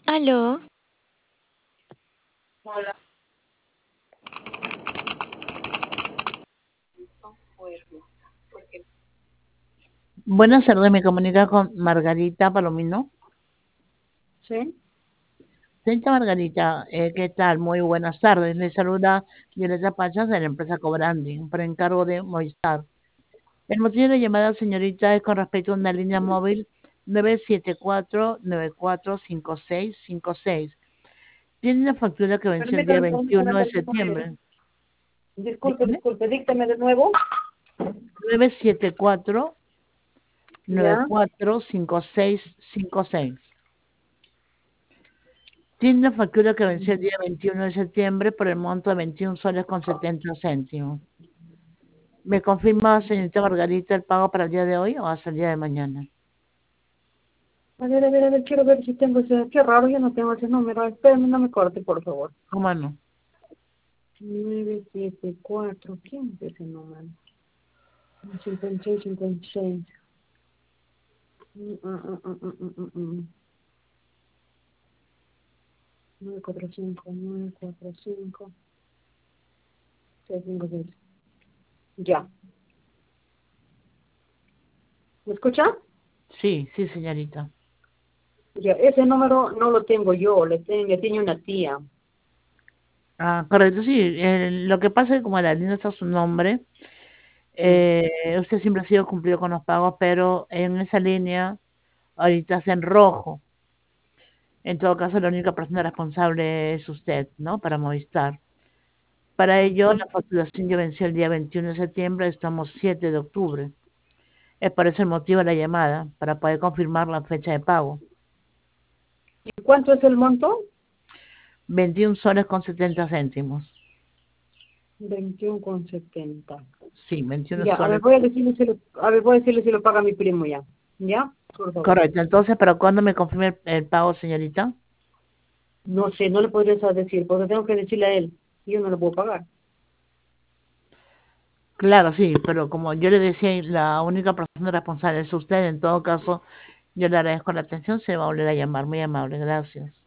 Aló, Hola. Buenas tardes, me comunica con Margarita Palomino. ¿Sí? Señorita Margarita, ¿qué tal? Muy buenas tardes. Le saluda Violeta Pachas de la empresa Cobrandi, por encargo de Movistar. El motivo de la llamada, señorita, es con respecto a una línea móvil 974-945656. Tiene una factura que venció el día Permítame un segundo que 21 me de termino de ir. septiembre. Dígame. Disculpe, díctame de nuevo. 974 Ya. 945656. Tiene una factura que venció el día 21 de septiembre por el monto de 21 soles con 70 céntimos. ¿Me confirma, señorita Margarita, el pago para el día de hoy o hasta el día de mañana? A ver, quiero ver si tengo ese. Qué raro, yo no tengo ese número. Espérame, no me corte, por favor. ¿Cómo no? 974, ¿quién es ese número? 56, 56. 945, 945, 656. Ya. ¿Me escucha? Sí, sí, señorita. Ya, ese número no lo tengo yo, le tiene una tía. Ah, correcto, sí. Lo que pasa es que como la línea está su nombre, Sí. usted siempre ha sido cumplido con los pagos, pero en esa línea ahorita está en rojo. En todo caso, la única persona responsable es usted, ¿no? Para Movistar. Para ello, Ujú. la facturación ya venció el día 21 de septiembre, estamos 7 de octubre. Es por eso el motivo de la llamada, para poder confirmar la fecha de pago. ¿Y cuánto es el monto? 21 soles con 70 céntimos. 21,70. Sí, 21 Ya, a ver, soles. voy a decirle si lo paga mi primo ya. ¿Ya? Por favor. Correcto. Entonces, ¿para cuándo me confirme el pago, señorita? No sé, no le podría decir, porque tengo que decirle a él. Yo no lo puedo pagar. Claro, sí, pero como yo le decía, la única persona responsable es usted. En todo caso, yo le agradezco la atención. Se va a volver a llamar. Muy amable. Gracias.